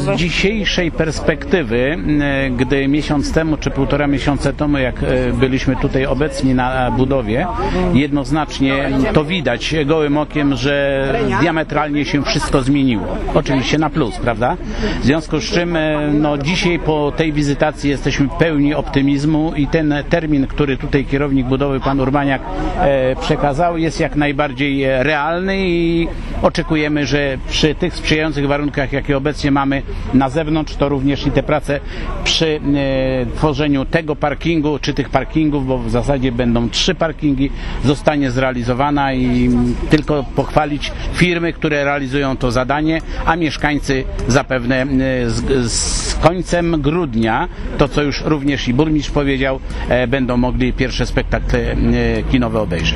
z dzisiejszej perspektywy, gdy miesiąc temu czy półtora miesiąca temu, jak byliśmy tutaj obecni na budowie, jednoznacznie to widać gołym okiem, że diametralnie się wszystko zmieniło. Oczywiście na plus, prawda? W związku z czym no, dzisiaj po tej wizytacji jesteśmy pełni optymizmu i ten termin, który tutaj kierownik budowy, pan Urbaniak, przekazał, jest jak najbardziej realny i oczekujemy, że przy tych sprzyjających warunkach, jakie obecnie mamy na zewnątrz, to również i te prace przy tworzeniu tego parkingu, czy tych parkingów, bo w zasadzie będą 3 parkingi, zostanie zrealizowana i tylko pochwalić firmy, które realizują to zadanie, a mieszkańcy zapewne z końcem grudnia, to co już również i burmistrz powiedział, będą mogli pierwsze spektakle kinowe obejrzeć.